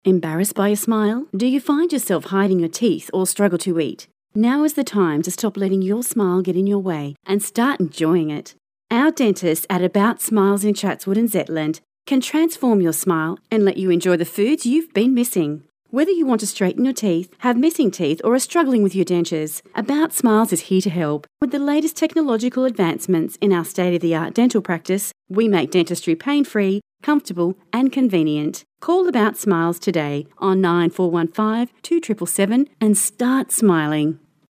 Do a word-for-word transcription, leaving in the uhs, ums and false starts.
Embarrassed by your smile? Do you find yourself hiding your teeth or struggle to eat? Now is the time to stop letting your smile get in your way and start enjoying it. Our dentists at About Smiles in Chatswood and Zetland can transform your smile and let you enjoy the foods you've been missing. Whether you want to straighten your teeth, have missing teeth, or are struggling with your dentures, About Smiles is here to help. With the latest technological advancements in our state-of-the-art dental practice, we make dentistry pain-free, comfortable and convenient. Call About Smiles today on nine four one five, two seven seven seven and start smiling.